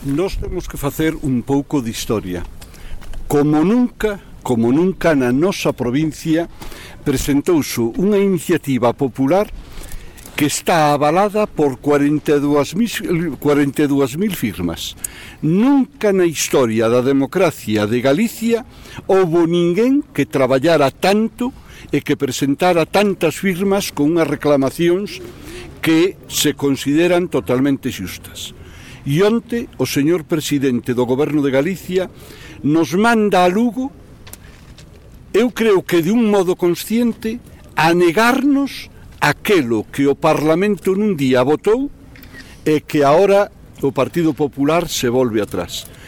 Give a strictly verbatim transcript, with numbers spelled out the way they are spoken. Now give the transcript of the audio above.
Nós temos que facer un pouco de historia. Como nunca, como nunca na nosa provincia presentouse unha iniciativa popular que está avalada por cuarenta e dúas mil firmas. Nunca na historia da democracia de Galicia houbo ninguén que traballara tanto e que presentara tantas firmas con unhas reclamacións que se consideran totalmente xustas. E onte o señor presidente do Goberno de Galicia nos manda a Lugo, eu creo que de un modo consciente, a negarnos aquelo que o Parlamento nun día votou e que agora o Partido Popular se volve atrás.